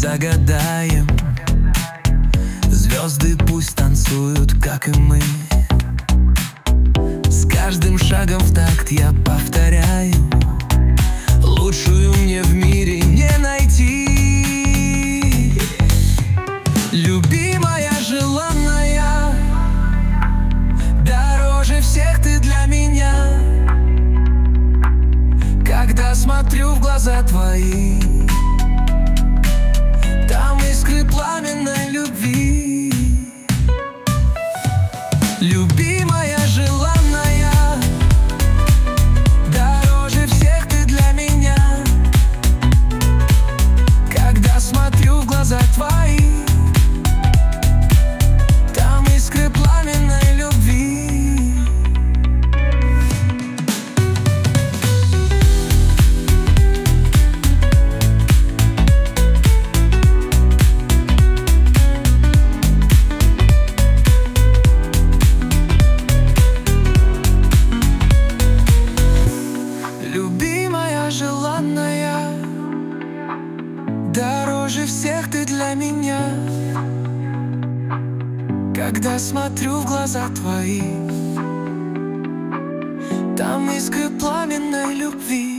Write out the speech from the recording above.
загадаем. Звезды пусть танцуют, как и мы. С каждым шагом в такт я повторяю: лучшую мне в мире не найти. Любимая, желанная, дороже всех ты для меня. Когда смотрю в глаза твои, там искры пламенной любви. Любимая, желанная, дороже всех ты для меня. Когда смотрю в глаза твои, там искры пламенной любви. Любимая, желанная, дороже всех ты для меня. Когда смотрю в глаза твои, там искры пламенной любви.